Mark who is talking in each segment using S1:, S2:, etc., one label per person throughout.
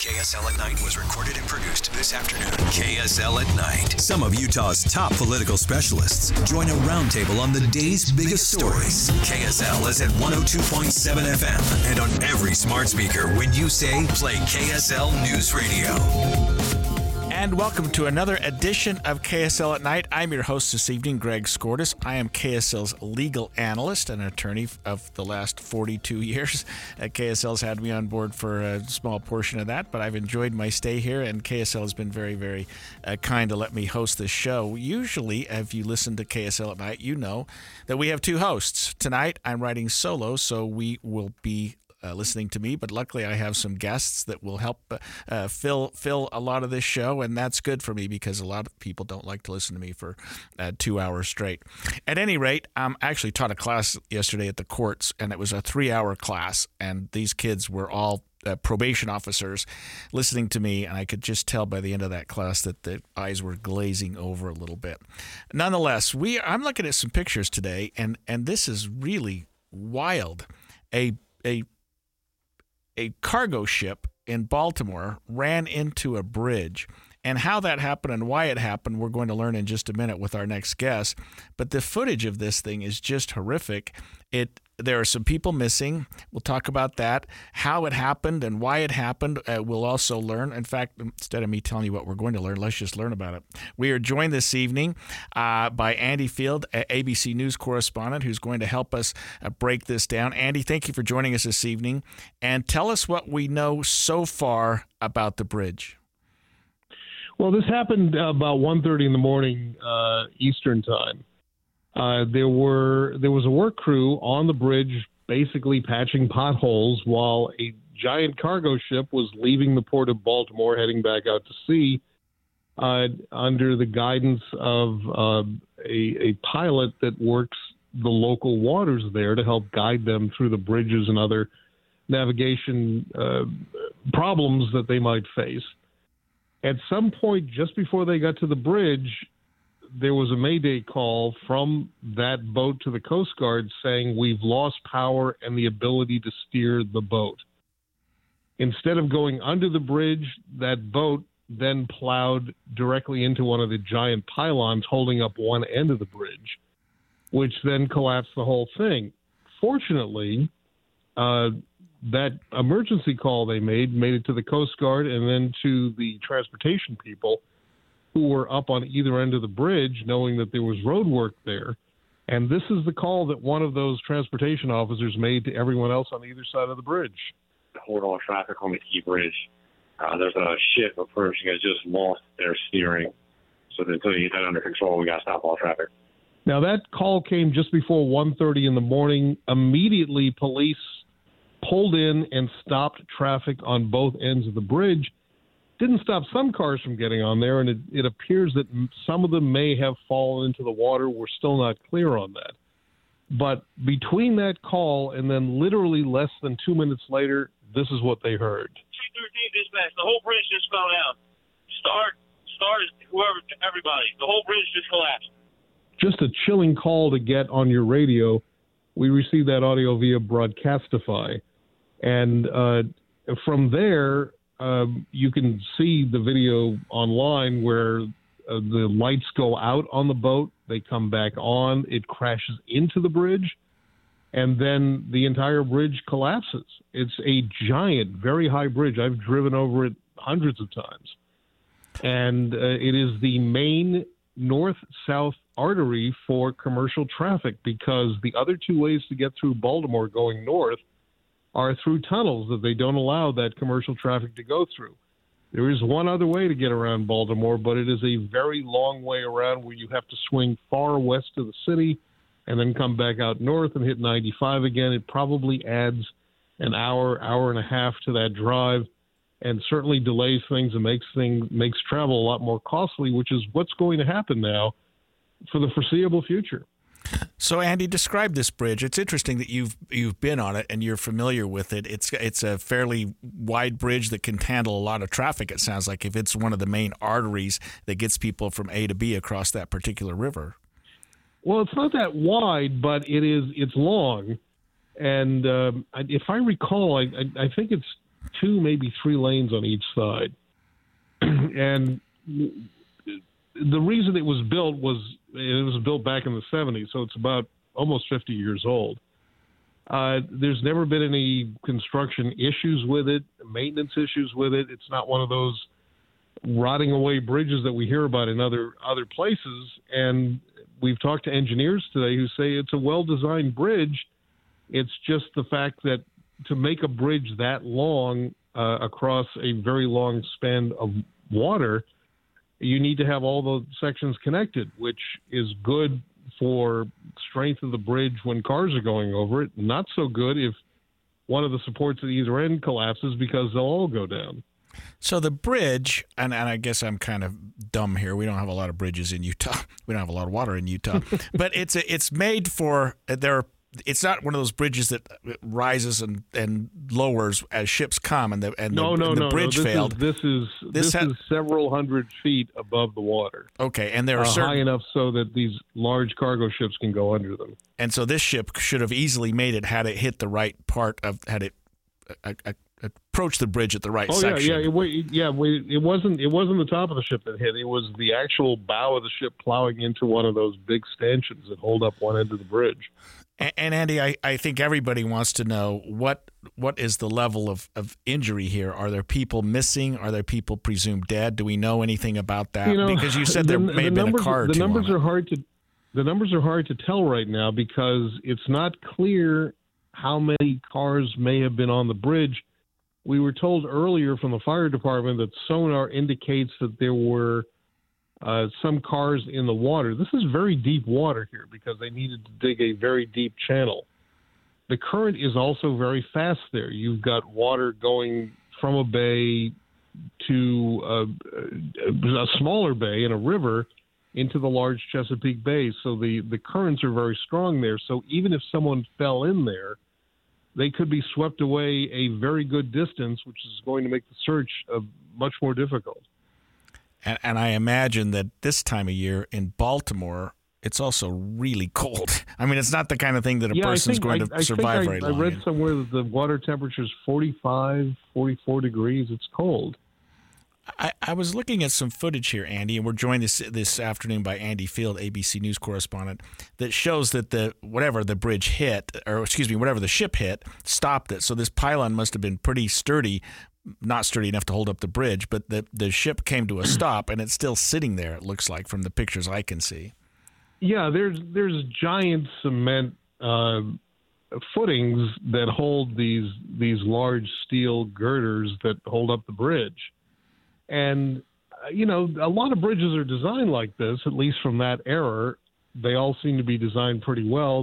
S1: KSL at Night was recorded and produced this afternoon. KSL at Night. Some of Utah's top political specialists join a roundtable on the day's biggest stories. KSL is at 102.7 FM and on every smart speaker when you say play KSL News Radio.
S2: And welcome to another edition of KSL at Night. I'm your host this evening, Greg Skordas. I am KSL's legal analyst and attorney of the last 42 years. KSL's had me on board for a small portion of that, but I've enjoyed my stay here, and KSL has been very, very kind to let me host this show. Usually, if you listen to KSL at Night, you know that we have two hosts. Tonight, I'm writing solo, so we will be listening to me, but luckily I have some guests that will help fill a lot of this show, and that's good for me because a lot of people don't like to listen to me for 2 hours straight. At any rate, I actually taught a class yesterday at the courts, and it was a 3-hour class, and these kids were all probation officers listening to me, and I could just tell by the end of that class that the eyes were glazing over a little bit. Nonetheless, I'm looking at some pictures today, and this is really wild. A cargo ship in Baltimore ran into a bridge. And how that happened and why it happened, we're going to learn in just a minute with our next guest. But the footage of this thing is just horrific. There are some people missing. We'll talk about that, how it happened and why it happened. We'll also learn. In fact, instead of me telling you what we're going to learn, let's just learn about it. We are joined this evening by Andy Field, ABC News correspondent, who's going to help us break this down. Andy, thank you for joining us this evening. And tell us what we know so far about the bridge.
S3: Well, this happened about 1:30 in the morning Eastern time. There was a work crew on the bridge basically patching potholes while a giant cargo ship was leaving the port of Baltimore heading back out to sea under the guidance of a pilot that works the local waters there to help guide them through the bridges and other navigation problems that they might face. At some point, just before they got to the bridge, there was a mayday call from that boat to the Coast Guard saying, "We've lost power and the ability to steer the boat." Instead of going under the bridge, that boat then plowed directly into one of the giant pylons holding up one end of the bridge, which then collapsed the whole thing. Fortunately, that emergency call they made it to the Coast Guard and then to the transportation people who were up on either end of the bridge, knowing that there was road work there. And this is the call that one of those transportation officers made to everyone else on either side of the bridge.
S4: Hold all traffic on the Key Bridge. There's a ship approaching has just lost their steering. So until you get that under control, we got to stop all traffic.
S3: Now, that call came just before 1:30 in the morning. Immediately, police pulled in and stopped traffic on both ends of the bridge. Didn't stop some cars from getting on there, and it appears that some of them may have fallen into the water. We're still not clear on that. But between that call and then literally less than 2 minutes later, this is what they heard.
S5: 213 dispatch, the whole bridge just fell down. Start, whoever, everybody. The whole bridge just collapsed.
S3: Just a chilling call to get on your radio. We received that audio via Broadcastify. And from there, you can see the video online where the lights go out on the boat. They come back on. It crashes into the bridge. And then the entire bridge collapses. It's a giant, very high bridge. I've driven over it hundreds of times. And it is the main north-south artery for commercial traffic because the other two ways to get through Baltimore going north are through tunnels that they don't allow that commercial traffic to go through. There is one other way to get around Baltimore, but it is a very long way around where you have to swing far west of the city and then come back out north and hit 95 again. It probably adds an hour, hour and a half to that drive and certainly delays things and makes travel a lot more costly, which is what's going to happen now for the foreseeable future.
S2: So, Andy, describe this bridge. It's interesting that you've been on it and you're familiar with it. It's a fairly wide bridge that can handle a lot of traffic, it sounds like, if it's one of the main arteries that gets people from A to B across that particular river.
S3: Well, it's not that wide, but it's long. And if I recall, I think it's 2, maybe 3 lanes on each side. And the reason it was built back in the 70s, so it's about almost 50 years old. There's never been any construction issues with it, maintenance issues with it. It's not one of those rotting away bridges that we hear about in other places. And we've talked to engineers today who say it's a well-designed bridge. It's just the fact that to make a bridge that long across a very long span of water, you need to have all the sections connected, which is good for strength of the bridge when cars are going over it. Not so good if one of the supports at either end collapses, because they'll all go down.
S2: So the bridge, and I guess I'm kind of dumb here. We don't have a lot of bridges in Utah. We don't have a lot of water in Utah. But it's made for it's not one of those bridges that rises and lowers as ships come, and the bridge failed.
S3: This is several hundred feet above the water.
S2: Okay, and there are
S3: high enough so that these large cargo ships can go under them. And
S2: so this ship should have easily made it had it hit the right part of had it approached the bridge at the right section.
S3: It wasn't the top of the ship that hit. It was the actual bow of the ship plowing into one of those big stanchions that hold up one end of the bridge.
S2: And Andy, I think everybody wants to know what is the level of injury here? Are there people missing? Are there people presumed dead? Do we know anything about that? Because you said there may have been a car or two.
S3: The numbers are hard to tell right now because it's not clear how many cars may have been on the bridge. We were told earlier from the fire department that sonar indicates that there were some cars in the water. This is very deep water here because they needed to dig a very deep channel. The current is also very fast there. You've got water going from a bay to a smaller bay and a river into the large Chesapeake Bay. So the currents are very strong there. So even if someone fell in there, they could be swept away a very good distance, which is going to make the search much more difficult.
S2: And I imagine that this time of year in Baltimore, it's also really cold. I mean, it's not the kind of thing that a person's going to survive very long.
S3: I read somewhere that the water temperature is 45, 44 degrees. It's cold.
S2: I was looking at some footage here, Andy, and we're joined this afternoon by Andy Field, ABC News correspondent, that shows that whatever the ship hit, stopped it. So this pylon must have been pretty sturdy, not sturdy enough to hold up the bridge, but the ship came to a stop, and it's still sitting there, it looks like, from the pictures I can see.
S3: Yeah, there's giant cement footings that hold these large steel girders that hold up the bridge. And, a lot of bridges are designed like this, at least from that era. They all seem to be designed pretty well.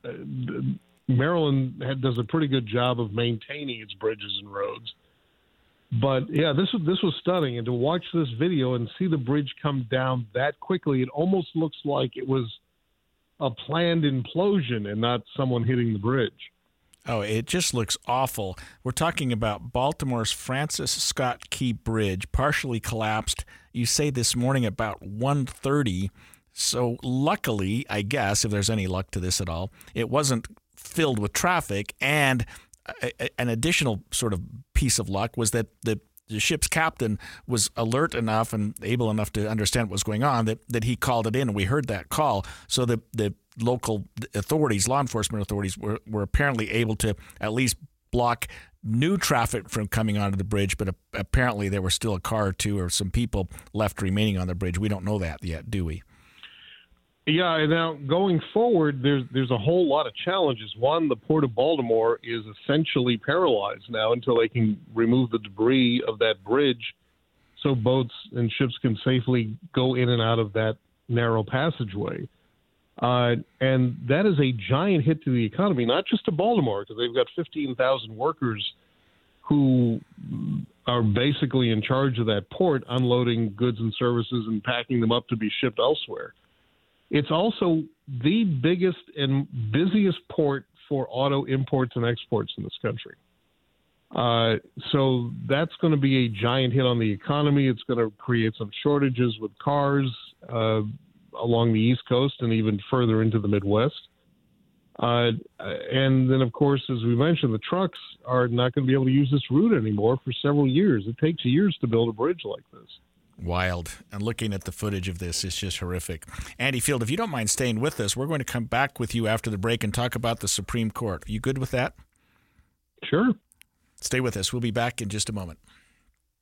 S3: Maryland does a pretty good job of maintaining its bridges and roads. But, yeah, this was stunning. And to watch this video and see the bridge come down that quickly, it almost looks like it was a planned implosion and not someone hitting the bridge.
S2: Oh, it just looks awful. We're talking about Baltimore's Francis Scott Key Bridge, partially collapsed, you say this morning about 1:30. So luckily, I guess, if there's any luck to this at all, it wasn't filled with traffic. And an additional sort of piece of luck was that the ship's captain was alert enough and able enough to understand what was going on that he called it in, and we heard that call. So the local authorities, law enforcement authorities, were apparently able to at least block new traffic from coming onto the bridge, but apparently there were still a car or two or some people left remaining on the bridge. We don't know that yet, do we?
S3: Yeah, now going forward, there's a whole lot of challenges. One, the Port of Baltimore is essentially paralyzed now until they can remove the debris of that bridge so boats and ships can safely go in and out of that narrow passageway. And that is a giant hit to the economy, not just to Baltimore, because they've got 15,000 workers who are basically in charge of that port, unloading goods and services and packing them up to be shipped elsewhere. It's also the biggest and busiest port for auto imports and exports in this country. So that's going to be a giant hit on the economy. It's going to create some shortages with cars along the East Coast and even further into the Midwest. And then, of course, as we mentioned, the trucks are not going to be able to use this route anymore for several years. It takes years to build a bridge like this.
S2: Wild. And looking at the footage of this, it's just horrific. Andy Field, if you don't mind staying with us, we're going to come back with you after the break and talk about the Supreme Court. Are you good with that?
S3: Sure.
S2: Stay with us. We'll be back in just a moment.